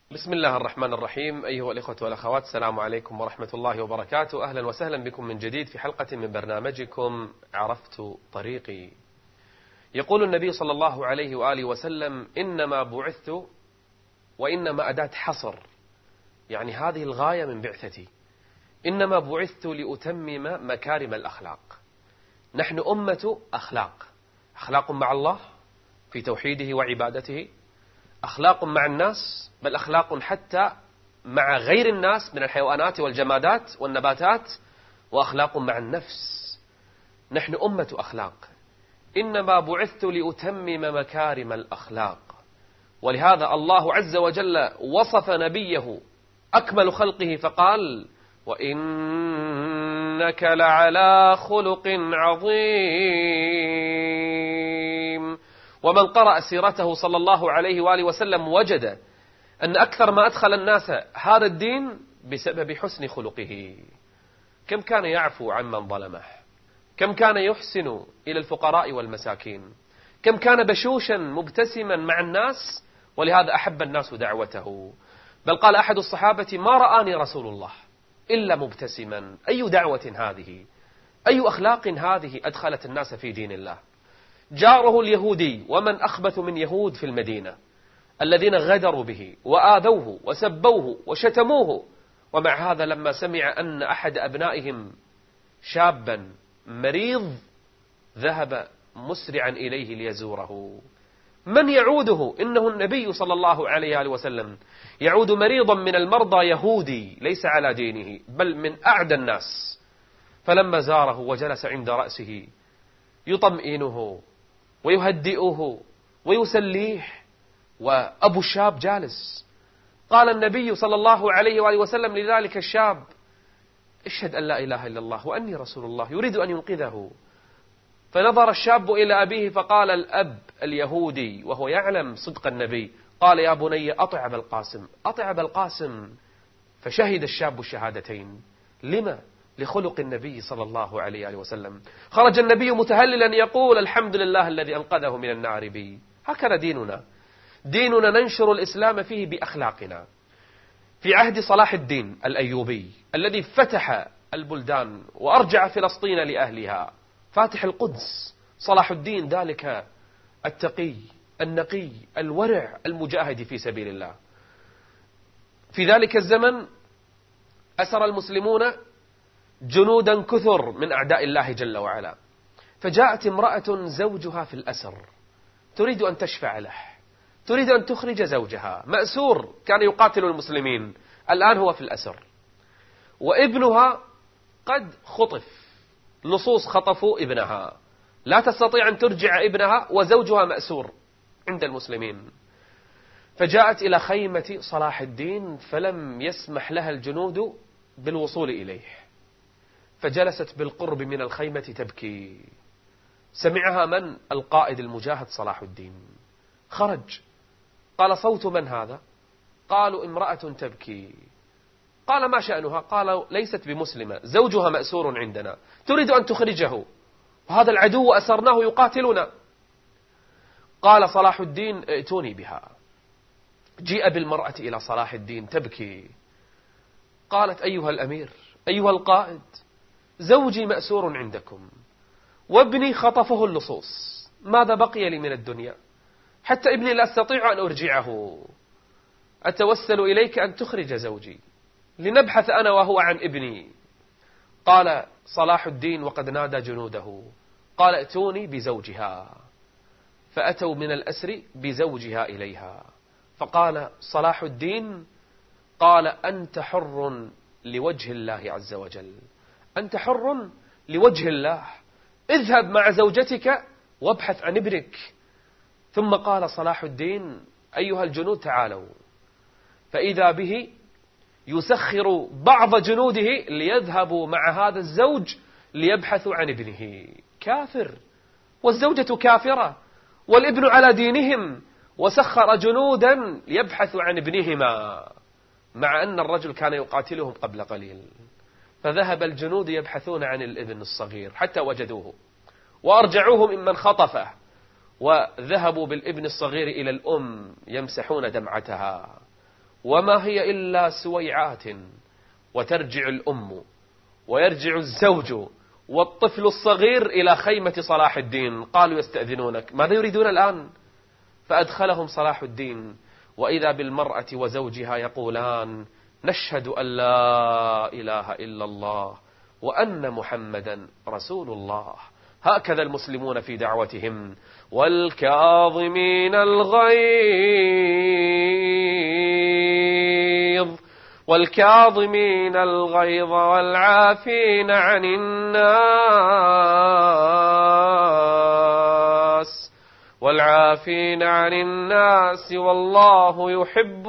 بسم الله الرحمن الرحيم. أيها الإخوة والأخوات، السلام عليكم ورحمة الله وبركاته. أهلا وسهلا بكم من جديد في حلقة من برنامجكم عرفت طريقي. يقول النبي صلى الله عليه وآله وسلم: إنما بعثت، وإنما أداة حصر، يعني هذه الغاية من بعثتي. إنما بعثت لأتمم مكارم الأخلاق. نحن أمة أخلاق، أخلاق مع الله في توحيده وعبادته، أخلاق مع الناس، بل أخلاق حتى مع غير الناس من الحيوانات والجمادات والنباتات، وأخلاق مع النفس. نحن أمة أخلاق. إنما بعثت لأتمم مكارم الأخلاق. ولهذا الله عز وجل وصف نبيه أكمل خلقه فقال: وإنك لعلى خلق عظيم. ومن قرأ سيرته صلى الله عليه وآله وسلم وجد أن أكثر ما أدخل الناس هذا الدين بسبب حسن خلقه. كم كان يعفو عمن ظلمه، كم كان يحسن إلى الفقراء والمساكين، كم كان بشوشا مبتسما مع الناس، ولهذا أحب الناس دعوته. بل قال أحد الصحابة: ما رآني رسول الله إلا مبتسما. أي دعوة هذه؟ أي أخلاق هذه أدخلت الناس في دين الله؟ جاره اليهودي، ومن أخبث من يهود في المدينة، الذين غدروا به وآذوه وسبوه وشتموه، ومع هذا لما سمع أن أحد أبنائهم شابا مريض ذهب مسرعا إليه ليزوره. من يعوده؟ إنه النبي صلى الله عليه وسلم يعود مريضا من المرضى يهودي ليس على دينه، بل من أعدى الناس. فلما زاره وجلس عند رأسه يطمئنه ويهدئه ويسليه، وأبو الشاب جالس. قال النبي صلى الله عليه وآله وسلم لذلك الشاب: اشهد أن لا إله إلا الله وأني رسول الله، يريد أن ينقذه. فنظر الشاب إلى أبيه فقال الأب اليهودي وهو يعلم صدق النبي، قال: يا بني أطع أبا القاسم، أطع أبا القاسم. فشهد الشاب الشهادتين. لما؟ لخلق النبي صلى الله عليه وسلم. خرج النبي متهللا يقول: الحمد لله الذي أنقذه من النار بي. هكذا ديننا. ديننا ننشر الإسلام فيه بأخلاقنا. في عهد صلاح الدين الأيوبي الذي فتح البلدان وأرجع فلسطين لأهلها، فاتح القدس، صلاح الدين ذلك التقي النقي الورع المجاهد في سبيل الله. في ذلك الزمن أسر المسلمون جنودا كثر من أعداء الله جل وعلا، فجاءت امرأة زوجها في الأسر تريد أن تشفع له، تريد أن تخرج زوجها مأسور، كان يقاتل المسلمين، الآن هو في الأسر، وابنها قد خطف، لصوص خطفوا ابنها، لا تستطيع أن ترجع ابنها، وزوجها مأسور عند المسلمين. فجاءت إلى خيمة صلاح الدين فلم يسمح لها الجنود بالوصول إليه، فجلست بالقرب من الخيمة تبكي. سمعها من؟ القائد المجاهد صلاح الدين. خرج، قال: صوت من هذا؟ قالوا: امرأة تبكي. قال: ما شأنها؟ قالوا: ليست بمسلمة، زوجها مأسور عندنا، تريد أن تخرجه، وهذا العدو أسرناه يقاتلنا. قال صلاح الدين: ائتوني بها. جيء بالمرأة إلى صلاح الدين تبكي. قالت: أيها الأمير، أيها القائد، زوجي مأسور عندكم، وابني خطفه اللصوص، ماذا بقي لي من الدنيا؟ حتى ابني لا أستطيع أن أرجعه، أتوسل إليك أن تخرج زوجي لنبحث أنا وهو عن ابني. قال صلاح الدين وقد نادى جنوده، قال: ائتوني بزوجها. فأتوا من الأسر بزوجها إليها. فقال صلاح الدين: قال: أنت حر لوجه الله عز وجل، أنت حر لوجه الله، اذهب مع زوجتك وابحث عن ابنك. ثم قال صلاح الدين: أيها الجنود تعالوا. فإذا به يسخر بعض جنوده ليذهبوا مع هذا الزوج ليبحثوا عن ابنه. كافر، والزوجة كافرة، والابن على دينهم، وسخر جنودا ليبحثوا عن ابنهما، مع أن الرجل كان يقاتلهم قبل قليل. فذهب الجنود يبحثون عن الابن الصغير حتى وجدوه، وأرجعوه ممن خطفه، وذهبوا بالابن الصغير إلى الأم يمسحون دمعتها، وما هي إلا سويعات، وترجع الأم ويرجع الزوج والطفل الصغير إلى خيمة صلاح الدين. قالوا يستأذنونك، ماذا يريدون الآن؟ فأدخلهم صلاح الدين، وإذا بالمرأة وزوجها يقولان: نشهد أن لا إله إلا الله وأن محمدا رسول الله. هكذا المسلمون في دعوتهم. والكاظمين الغيظ والعافين عن الناس والله يحب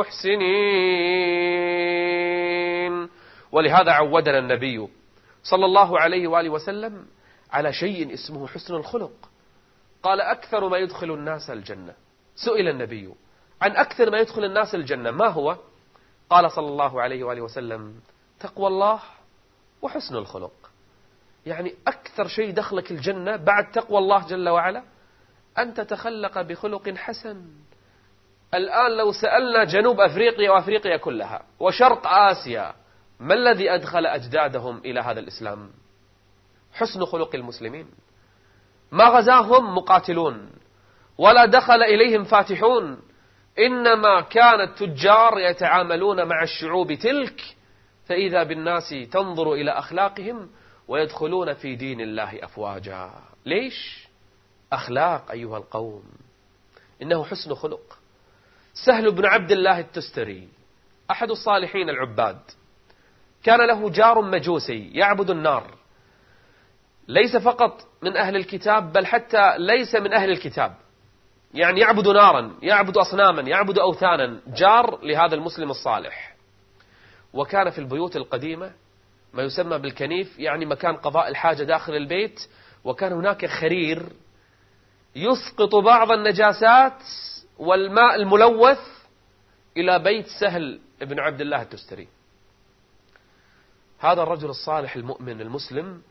المحسنين. ولهذا عودنا النبي صلى الله عليه وآله وسلم على شيء اسمه حسن الخلق. قال: أكثر ما يدخل الناس الجنة. سئل النبي عن أكثر ما يدخل الناس الجنة، ما هو؟ قال صلى الله عليه وآله وسلم: تقوى الله وحسن الخلق. يعني أكثر شيء دخلك الجنة بعد تقوى الله جل وعلا أن تتخلق بخلق حسن. الآن لو سألنا جنوب أفريقيا وأفريقيا كلها وشرق آسيا، ما الذي أدخل أجدادهم إلى هذا الإسلام؟ حسن خلق المسلمين. ما غزاهم مقاتلون، ولا دخل إليهم فاتحون، إنما كان التجار يتعاملون مع الشعوب تلك، فإذا بالناس تنظر إلى أخلاقهم ويدخلون في دين الله أفواجا. ليش؟ أخلاق أيها القوم، إنه حسن خلق. سهل بن عبد الله التستري أحد الصالحين العباد، كان له جار مجوسي يعبد النار، ليس فقط من أهل الكتاب بل حتى ليس من أهل الكتاب، يعني يعبد نارا، يعبد أصناما، يعبد أوثانا، جار لهذا المسلم الصالح. وكان في البيوت القديمة ما يسمى بالكنيف، يعني مكان قضاء الحاجة داخل البيت، وكان هناك خرير يسقط بعض النجاسات والماء الملوث إلى بيت سهل بن عبد الله التستري. هذا الرجل الصالح المؤمن المسلم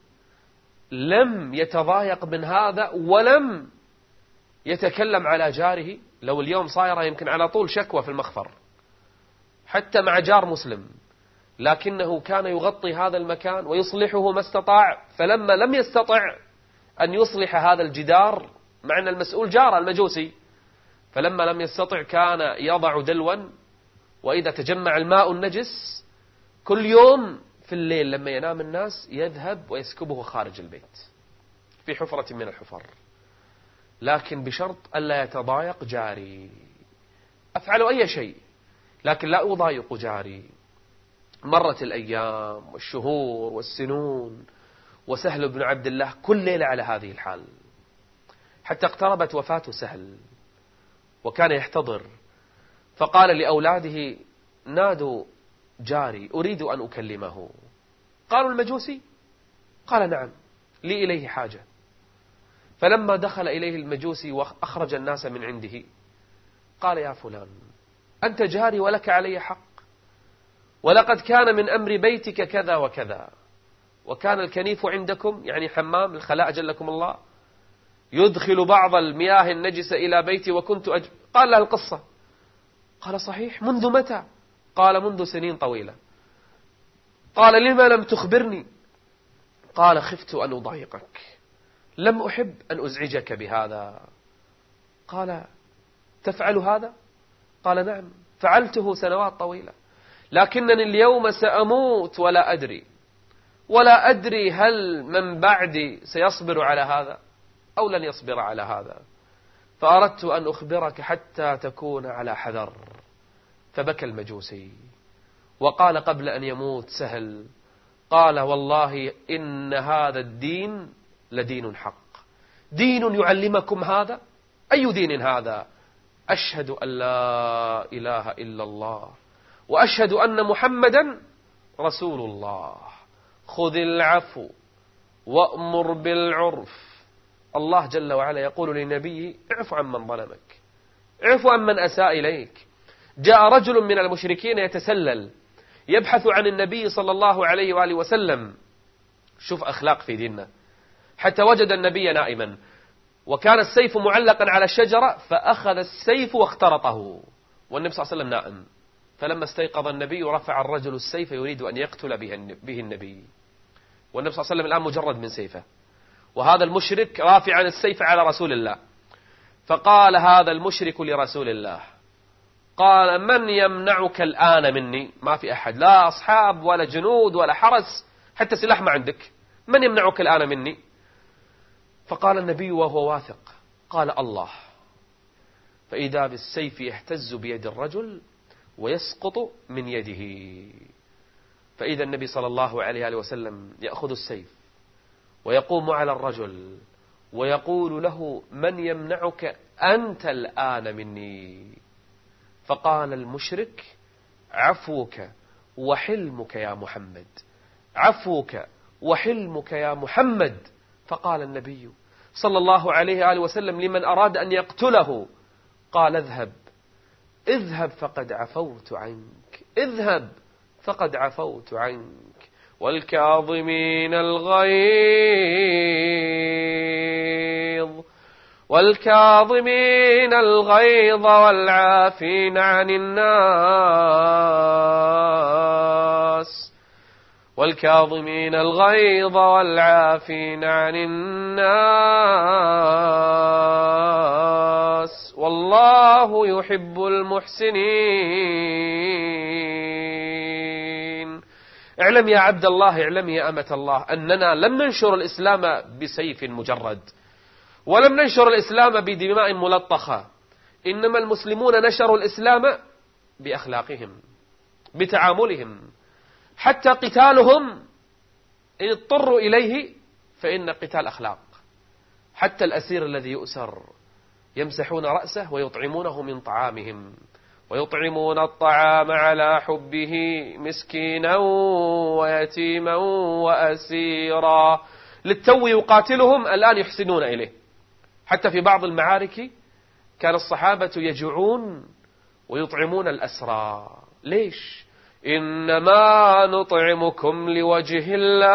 لم يتضايق من هذا، ولم يتكلم على جاره. لو اليوم صايرة يمكن على طول شكوى في المخفر حتى مع جار مسلم، لكنه كان يغطي هذا المكان ويصلحه ما استطاع. فلما لم يستطع أن يصلح هذا الجدار، مع أن المسؤول جار المجوسي، فلما لم يستطع كان يضع دلوا، وإذا تجمع الماء النجس كل يوم في الليل لما ينام الناس يذهب ويسكبه خارج البيت في حفرة من الحفر، لكن بشرط ألا يتضايق جاري. أفعل أي شيء لكن لا أضايق جاري. مرت الأيام والشهور والسنون، وسهل بن عبد الله كل ليلة على هذه الحال، حتى اقتربت وفاة سهل وكان يحتضر، فقال لأولاده: نادوا جاري أريد أن أكلمه. قالوا: المجوسي؟ قال: نعم، لي إليه حاجة. فلما دخل إليه المجوسي وأخرج الناس من عنده، قال: يا فلان، أنت جاري ولك علي حق، ولقد كان من أمر بيتك كذا وكذا، وكان الكنيف عندكم، يعني حمام الخلاء جلكم الله، يدخل بعض المياه النجسة إلى بيتي وكنت قال له القصة. قال: صحيح، منذ متى؟ قال: منذ سنين طويلة. قال: لما لم تخبرني؟ قال: خفت أن أضايقك، لم أحب أن أزعجك بهذا. قال: تفعل هذا؟ قال: نعم، فعلته سنوات طويلة، لكنني اليوم سأموت ولا أدري هل من بعدي سيصبر على هذا أو لن يصبر على هذا، فأردت أن أخبرك حتى تكون على حذر. فبكى المجوسي وقال قبل أن يموت سهل، قال: والله إن هذا الدين لدين حق، دين يعلمكم هذا. أي دين هذا؟ أشهد أن لا إله إلا الله وأشهد أن محمدا رسول الله. خذ العفو وأمر بالعرف. الله جل وعلا يقول لنبيه: اعف عن من ظلمك، اعف عن من أساء إليك. جاء رجل من المشركين يتسلل يبحث عن النبي صلى الله عليه وآله وسلم، شوف أخلاق في ديننا، حتى وجد النبي نائما وكان السيف معلقا على الشجرة، فأخذ السيف واخترطه والنبي صلى الله عليه وسلم نائم. فلما استيقظ النبي رفع الرجل السيف يريد أن يقتل به النبي، والنبي صلى الله عليه وسلم الآن مجرد من سيفه، وهذا المشرك رافعا السيف على رسول الله. فقال هذا المشرك لرسول الله، قال من يمنعك الآن مني؟ ما في أحد، لا أصحاب ولا جنود ولا حرس، حتى سلاح ما عندك، من يمنعك الآن مني؟ فقال النبي وهو واثق، قال الله. فإذا بالسيف يهتز بيد الرجل ويسقط من يده. فإذا النبي صلى الله عليه وسلم يأخذ السيف ويقوم على الرجل ويقول له من يمنعك أنت الآن مني؟ فقال المشرك عفوك وحلمك يا محمد، عفوك وحلمك يا محمد. فقال النبي صلى الله عليه وسلم لمن أراد أن يقتله، قال اذهب اذهب فقد عفوت عنك، اذهب فقد عفوت عنك. والكاظمين الغيظ والعافين عن الناس، والكاظمين الغيظ والعافين عن الناس والله يحب المحسنين. اعلم يا عبد الله، اعلم يا أمة الله، أننا لم ننشر الإسلام بسيف مجرد، ولم ننشر الإسلام بدماء ملطخة، إنما المسلمون نشروا الإسلام بأخلاقهم، بتعاملهم، حتى قتالهم إن اضطروا إليه فإن قتال أخلاق. حتى الأسير الذي يؤسر يمسحون رأسه ويطعمونه من طعامهم، ويطعمون الطعام على حبه مسكينا ويتيما وأسيرا. للتو يقاتلهم، الآن يحسنون إليه. حتى في بعض المعارك كان الصحابة يجوعون ويطعمون الأسرى. ليش؟ إنما نطعمكم لوجه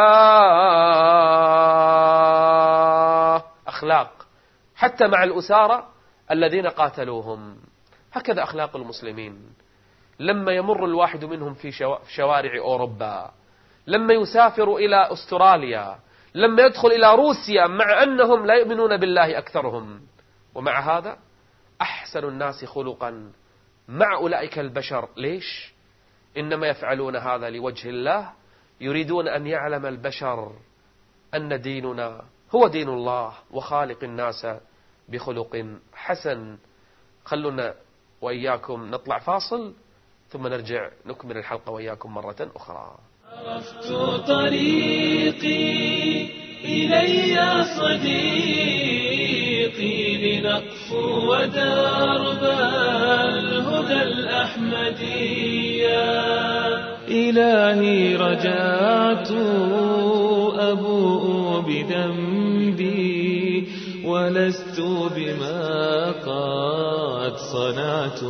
الله. أخلاق حتى مع الأسارى الذين قاتلوهم. هكذا أخلاق المسلمين. لما يمر الواحد منهم في شوارع أوروبا، لما يسافر إلى أستراليا، لما يدخل إلى روسيا، مع أنهم لا يؤمنون بالله أكثرهم، ومع هذا أحسن الناس خلقا مع أولئك البشر. ليش؟ إنما يفعلون هذا لوجه الله، يريدون أن يعلم البشر أن ديننا هو دين الله وخالق الناس بخلق حسن. خلونا وإياكم نطلع فاصل ثم نرجع نكمل الحلقة وإياكم مرة أخرى. عرفت طريقي إلي صديقي لنقفو ودرب الهدى الأحمدية. إلهي رجعت أبوء بذنبي ولست بما قد صنعت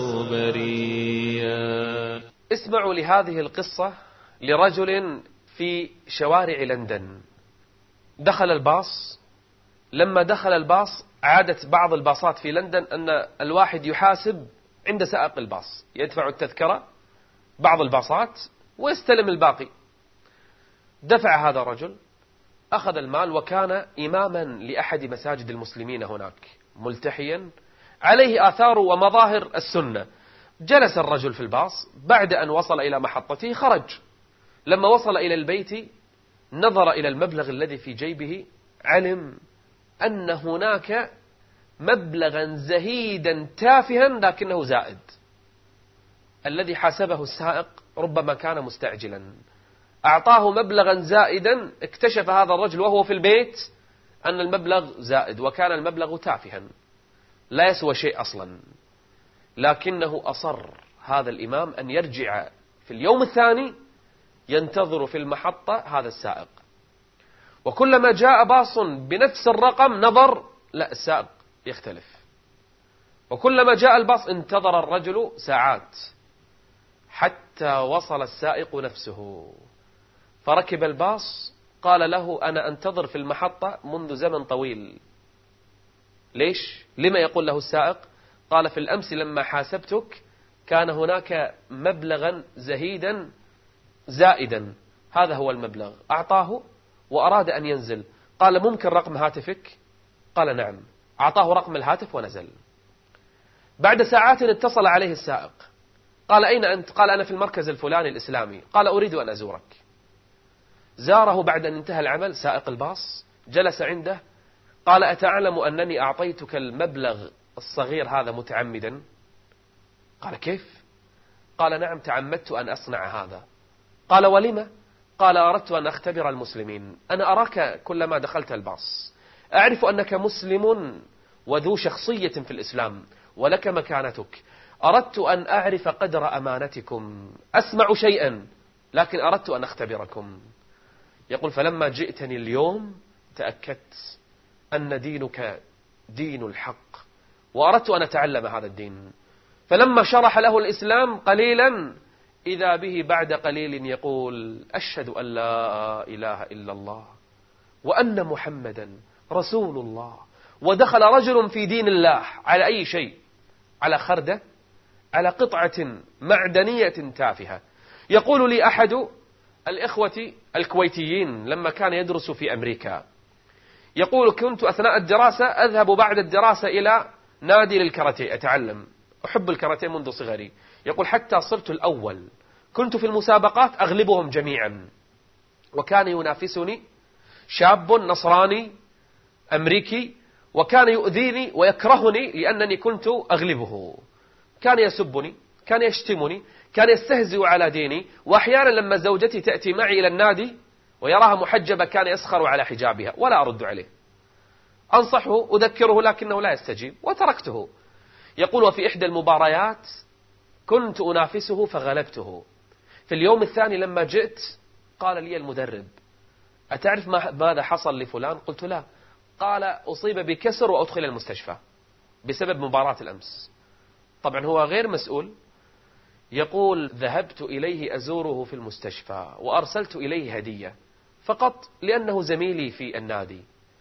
بريا. اسمعوا لهذه القصة لرجل في شوارع لندن. دخل الباص. لما دخل الباص، عادة بعض الباصات في لندن أن الواحد يحاسب عند سائق الباص، يدفع التذكرة بعض الباصات ويستلم الباقي. دفع هذا الرجل، أخذ المال، وكان إماما لأحد مساجد المسلمين هناك، ملتحيا عليه آثار ومظاهر السنة. جلس الرجل في الباص. بعد أن وصل إلى محطته خرج. لما وصل إلى البيت نظر إلى المبلغ الذي في جيبه، علم أن هناك مبلغا زهيدا تافها لكنه زائد. الذي حاسبه السائق ربما كان مستعجلا، أعطاه مبلغا زائدا. اكتشف هذا الرجل وهو في البيت أن المبلغ زائد، وكان المبلغ تافها لا يسوى شيء أصلا. لكنه أصر هذا الإمام أن يرجع في اليوم الثاني ينتظر في المحطة هذا السائق. وكلما جاء باص بنفس الرقم نظر، لا، السائق يختلف. وكلما جاء الباص انتظر الرجل ساعات حتى وصل السائق نفسه، فركب الباص. قال له أنا أنتظر في المحطة منذ زمن طويل. ليش؟ لما يقول له السائق؟ قال في الأمس لما حاسبتك كان هناك مبلغا زهيدا زائدا، هذا هو المبلغ، أعطاه وأراد أن ينزل. قال ممكن رقم هاتفك؟ قال نعم. أعطاه رقم الهاتف ونزل. بعد ساعات اتصل عليه السائق، قال أين أنت؟ قال أنا في المركز الفلاني الإسلامي. قال أريد أن أزورك. زاره بعد أن انتهى العمل سائق الباص، جلس عنده، قال أتعلم أنني أعطيتك المبلغ الصغير هذا متعمدا؟ قال كيف؟ قال نعم تعمدت أن أصنع هذا. قال ولم؟ قال أردت أن أختبر المسلمين. أنا أراك كلما دخلت الباص أعرف أنك مسلم وذو شخصية في الإسلام ولك مكانتك، أردت أن أعرف قدر أمانتكم، أسمع شيئا لكن أردت أن أختبركم. يقول فلما جئتني اليوم تأكدت أن دينك دين الحق وأردت أن أتعلم هذا الدين. فلما شرح له الإسلام قليلا إذا به بعد قليل يقول أشهد أن لا إله إلا الله وأن محمدا رسول الله. ودخل رجل في دين الله على أي شيء؟ على خردة، على قطعة معدنية تافهة. يقول لي أحد الإخوة الكويتيين لما كان يدرس في أمريكا، يقول كنت أثناء الدراسة أذهب بعد الدراسة إلى نادي للكاراتيه أتعلم، أحب الكاراتيه منذ صغري. يقول حتى صرت الأول، كنت في المسابقات أغلبهم جميعا، وكان ينافسني شاب نصراني أمريكي وكان يؤذيني ويكرهني لأنني كنت أغلبه. كان يسبني، كان يشتمني، كان يستهزئ على ديني. وأحيانا لما زوجتي تأتي معي إلى النادي ويراها محجبة كان يسخر على حجابها ولا أرد عليه، أنصحه أذكره لكنه لا يستجيب وتركته. يقول وفي إحدى المباريات كنت أنافسه فغلبته. في اليوم الثاني لما جئت قال لي المدرب أتعرف ماذا حصل لفلان؟ قلت لا. قال أصيب بكسر وأدخل المستشفى بسبب مباراة الأمس. طبعا هو غير مسؤول. يقول ذهبت إليه أزوره في المستشفى وأرسلت إليه هدية فقط لأنه زميلي في النادي.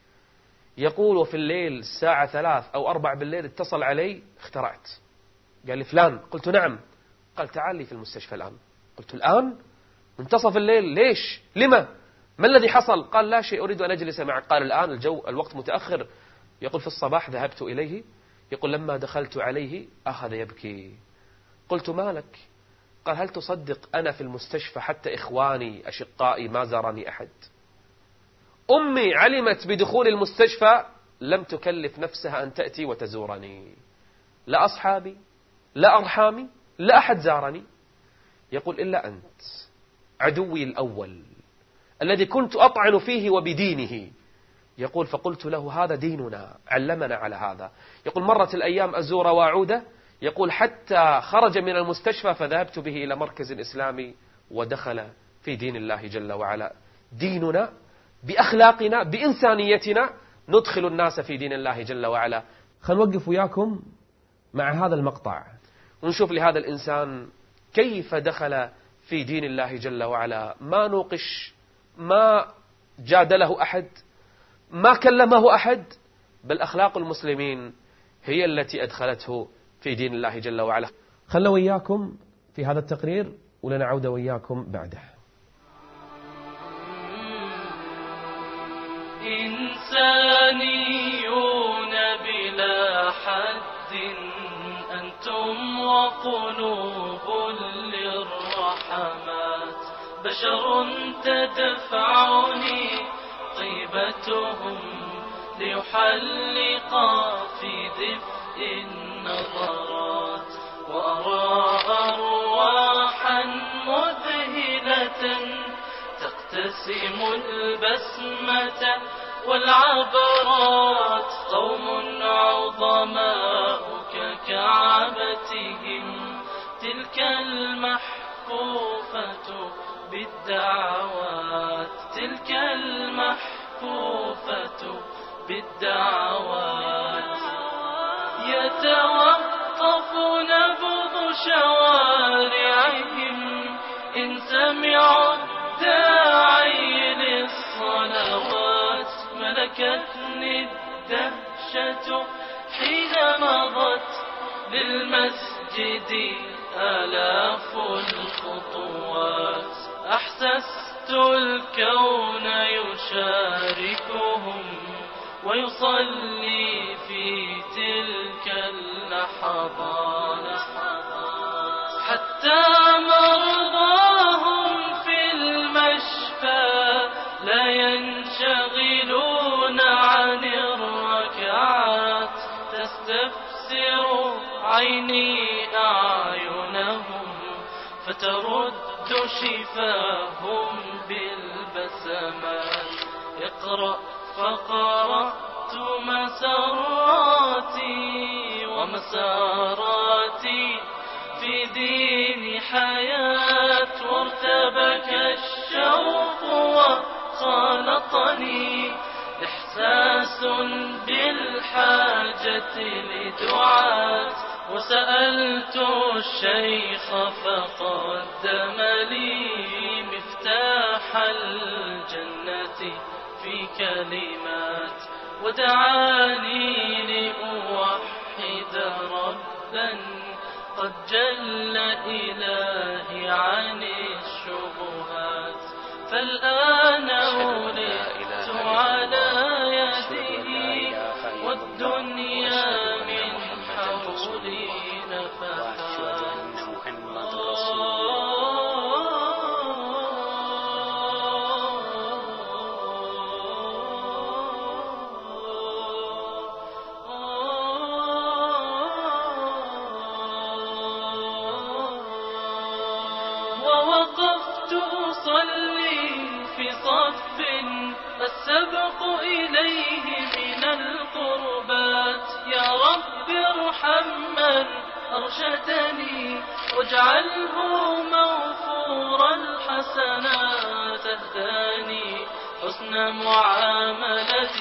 يقول وفي الليل الساعة 3 أو 4 بالليل اتصل علي، اخترعت، قال لي فلان. قلت نعم. قال تعال لي في المستشفى الآن. قلت الآن؟ منتصف الليل؟ ليش؟ لما؟ ما الذي حصل؟ قال لا شيء، أريد أن أجلس معك. قال الآن الوقت متأخر. يقول في الصباح ذهبت إليه، يقول لما دخلت عليه أخذ يبكي. قلت ما لك؟ قال هل تصدق أنا في المستشفى حتى إخواني أشقائي ما زارني أحد. أمي علمت بدخول المستشفى لم تكلف نفسها أن تأتي وتزورني، لا أصحابي لا أرحامي لا أحد زارني. يقول إلا أنت عدوي الأول الذي كنت أطعن فيه وبدينه. يقول فقلت له هذا ديننا علمنا على هذا. يقول مرت الأيام أزور وأعود، يقول حتى خرج من المستشفى فذهبت به إلى مركز إسلامي ودخل في دين الله جل وعلا. ديننا بأخلاقنا بإنسانيتنا ندخل الناس في دين الله جل وعلا. خلينا نوقف وياكم مع هذا المقطع ونشوف لهذا الإنسان كيف دخل في دين الله جل وعلا. ما نوقش، ما جادله أحد، ما كلمه أحد، بل أخلاق المسلمين هي التي أدخلته في دين الله جل وعلا. خلنا وياكم في هذا التقرير ولنعود وياكم بعده. إنسانيون بلا حد أنتم وقلوب للرحمات، بشر تدفعني طيبتهم ليحلقا في دفء النظرات، وأرى أرواحا مذهلة تقتسم البسمة والعبرات، قوم عظماء ككعبتهم تلك المحفوفة بالدعوات، تلك المحفوفة بالدعوات. يتوقف نبض شوارعهم إن سمعوا الداعي للصلوات، ملكتني الدهشة حين مضت للمسجد آلاف الخطوات. أحسست الكون يشاركهم ويصلي في تلك اللحظات، حتى مرضاهم في المشفى لا ينشغلون عن الركعات. تستفسر عيني أعينهم فترد شفاهم بالبسمات. اقرأ فقرأت مساراتي ومساراتي في دين حياة، وارتبك الشوق وخالطني إحساس بالحاجة لدعاة. وسألت الشيخ فقدم لي مفتاح الجنة في كلمات، ودعاني لأوحد ربا قد جل إلهي عن الشبهات. فالآن ولدت على يده والدنيا من حولي نفحات. ووقفت أصلي في صف السبق إليه من القربات. يا رب ارحم من أرشدني واجعله موفور الحسنات. اهداني حسن معاملة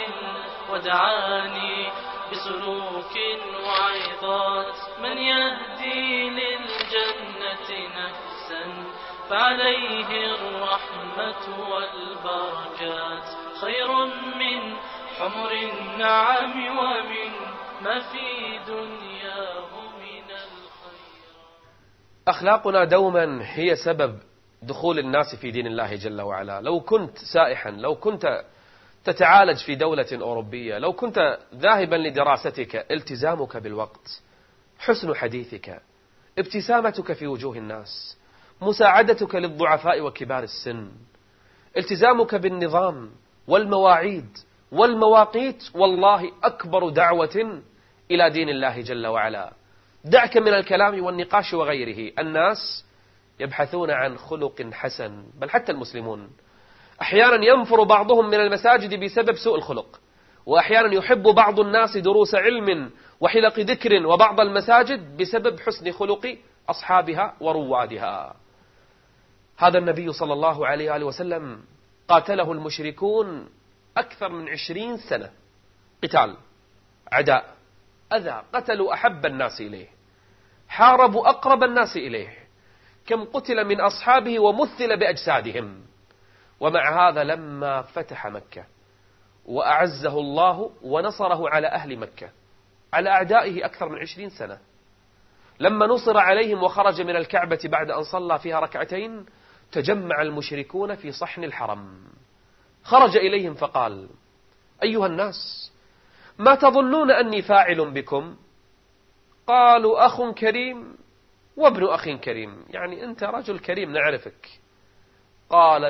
ودعاني بسلوك وعظات. من يهدي للجنة نفسا فعليه الرحمة والبركات. خير من حمر النعم ومن ما في دنياه من الخير. أخلاقنا دوما هي سبب دخول الناس في دين الله جل وعلا. لو كنت سائحا، لو كنت تتعالج في دولة أوروبية، لو كنت ذاهبا لدراستك، التزامك بالوقت، حسن حديثك، ابتسامتك في وجوه الناس، مساعدتك للضعفاء وكبار السن، التزامك بالنظام والمواعيد والمواقيت، والله أكبر دعوة إلى دين الله جل وعلا. دعك من الكلام والنقاش وغيره. الناس يبحثون عن خلق حسن، بل حتى المسلمون أحيانا ينفر بعضهم من المساجد بسبب سوء الخلق، وأحيانا يحب بعض الناس دروس علم وحلق ذكر وبعض المساجد بسبب حسن خلق أصحابها وروادها. هذا النبي صلى الله عليه وآله وسلم قاتله المشركون أكثر من 20 سنة قتال، عداء، أذى، قتلوا أحب الناس إليه، حاربوا أقرب الناس إليه، كم قتل من أصحابه ومثل بأجسادهم. ومع هذا لما فتح مكة وأعزه الله ونصره على أهل مكة، على أعدائه أكثر من 20 سنة، لما نصر عليهم وخرج من الكعبة بعد أن صلى فيها ركعتين، تجمع المشركون في صحن الحرم. خرج إليهم فقال: أيها الناس، ما تظنون أني فاعل بكم؟ قالوا: أخ كريم وابن أخ كريم، يعني أنت رجل كريم نعرفك. قال: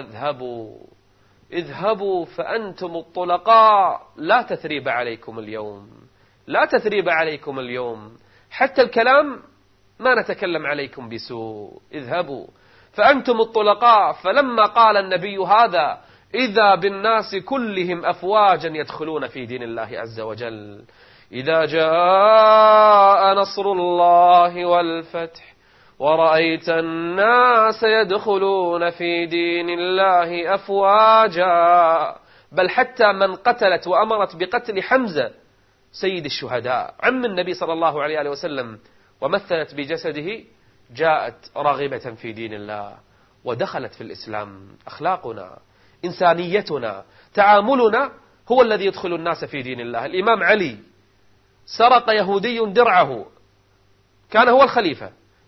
اذهبوا فأنتم الطلقاء، لا تثريب عليكم اليوم، لا تثريب عليكم اليوم، حتى الكلام ما نتكلم عليكم بسوء، اذهبوا فأنتم الطلقاء. فلما قال النبي هذا إذا بالناس كلهم أفواجا يدخلون في دين الله عز وجل. إذا جاء نصر الله والفتح ورأيت الناس يدخلون في دين الله أفواجا. بل حتى من قتلت وأمرت بقتل حمزة سيد الشهداء عم النبي صلى الله عليه وسلم ومثلت بجسده، جاءت راغبة في دين الله ودخلت في الإسلام. أخلاقنا، إنسانيتنا، تعاملنا هو الذي يدخل الناس في دين الله. الإمام علي سرق يهودي درعه، كان هو الخليفة،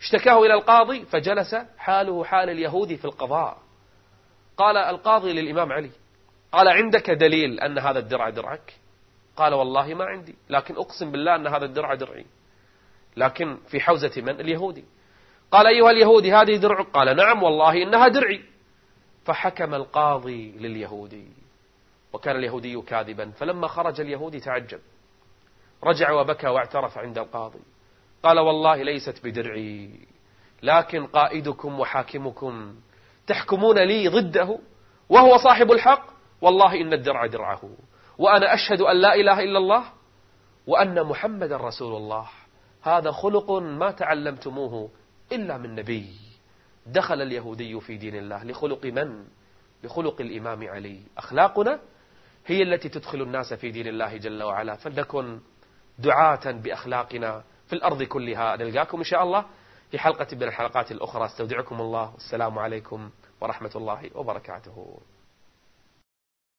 اشتكاه إلى القاضي فجلس حاله حال اليهودي في القضاء. قال القاضي للإمام علي: قال عندك دليل أن هذا الدرع درعك؟ قال والله ما عندي، لكن أقسم بالله أن هذا الدرع درعي، لكن في حوزة من؟ اليهودي. قال أيها اليهودي هذه درعك؟ قال نعم والله إنها درعي. فحكم القاضي لليهودي، وكان اليهودي كاذبا. فلما خرج اليهودي تعجب، رجع وبكى واعترف عند القاضي، قال والله ليست بدرعي، لكن قائدكم وحاكمكم تحكمون لي ضده وهو صاحب الحق، والله إن الدرع درعه، وأنا أشهد أن لا إله إلا الله وأن محمد رسول الله. هذا خلق ما تعلمتموه إلا من نبي. دخل اليهودي في دين الله لخلق من؟ لخلق الإمام علي. أخلاقنا هي التي تدخل الناس في دين الله جل وعلا. فلنكن دعاة بأخلاقنا في الأرض كلها. نلقاكم إن شاء الله في حلقة من الحلقات الأخرى. استودعكم الله، والسلام عليكم ورحمة الله وبركاته.